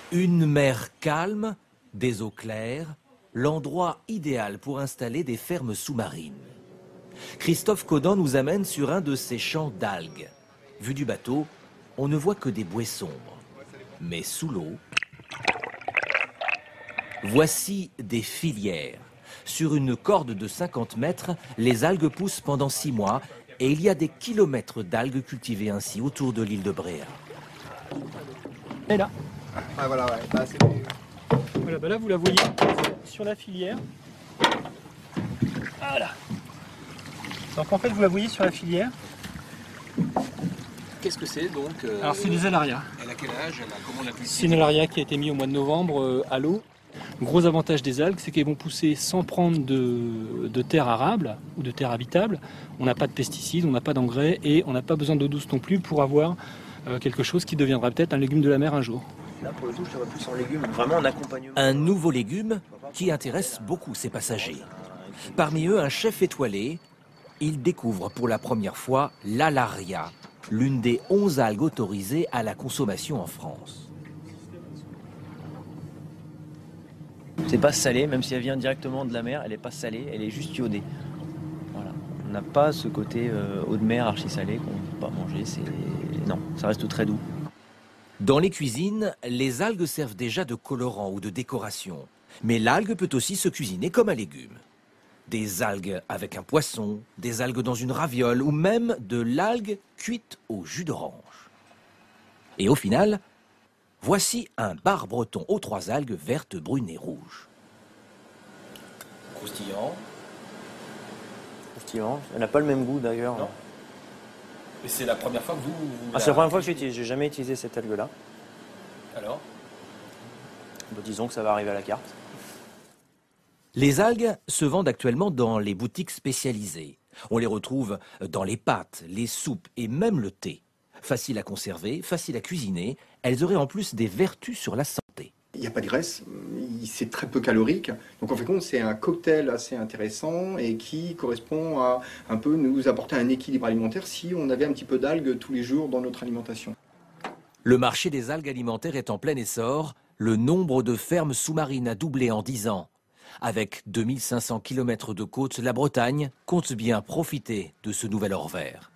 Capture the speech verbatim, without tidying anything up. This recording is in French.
Une mer calme, des eaux claires, l'endroit idéal pour installer des fermes sous-marines. Christophe Caudan nous amène sur un de ces champs d'algues. Vu du bateau, on ne voit que des bouées sombres. Mais sous l'eau, voici des filières. Sur une corde de cinquante mètres, les algues poussent pendant six mois et il y a des kilomètres d'algues cultivées ainsi autour de l'île de Bréhat. Et là. Ah voilà, ouais. Là, c'est... Voilà, bah là vous la voyez sur la filière. Voilà. Donc en fait vous la voyez sur la filière. Qu'est-ce que c'est donc euh... Alors c'est des alarias. Elle a quel âge? Elle a... Comment on l'a cultivée? C'est une alaria qui a été mise au mois de novembre euh, à l'eau. Gros avantage des algues, c'est qu'elles vont pousser sans prendre de, de terre arable ou de terre habitable. On n'a pas de pesticides, on n'a pas d'engrais et on n'a pas besoin d'eau douce non plus pour avoir euh, quelque chose qui deviendra peut-être un légume de la mer un jour. Là pour le coup, je serais plus en légumes, vraiment en accompagnement. Un nouveau légume qui intéresse beaucoup ses passagers. Parmi eux, un chef étoilé. Il découvre pour la première fois l'alaria, l'une des onze algues autorisées à la consommation en France. C'est pas salé, même si elle vient directement de la mer, elle n'est pas salée, elle est juste iodée. Voilà. On n'a pas ce côté euh, eau de mer archi-salée qu'on ne peut pas manger. C'est... Non, ça reste très doux. Dans les cuisines, les algues servent déjà de colorant ou de décoration. Mais l'algue peut aussi se cuisiner comme un légume. Des algues avec un poisson, des algues dans une raviole ou même de l'algue cuite au jus d'orange. Et au final, voici un bar breton aux trois algues vertes, brunes et rouges. Croustillant. Croustillant. Elle n'a pas le même goût d'ailleurs. Non. Et c'est la première fois que vous... vous ah, la... C'est la première fois que j'utilise. J'ai jamais utilisé cette algue-là. Alors bon, disons que ça va arriver à la carte. Les algues se vendent actuellement dans les boutiques spécialisées. On les retrouve dans les pâtes, les soupes et même le thé. Facile à conserver, facile à cuisiner, elles auraient en plus des vertus sur la santé. Il n'y a pas de graisse, c'est très peu calorique. Donc en fait, c'est un cocktail assez intéressant et qui correspond à un peu nous apporter un équilibre alimentaire si on avait un petit peu d'algues tous les jours dans notre alimentation. Le marché des algues alimentaires est en plein essor. Le nombre de fermes sous-marines a doublé en dix ans. Avec deux mille cinq cents kilomètres de côte, la Bretagne compte bien profiter de ce nouvel or vert.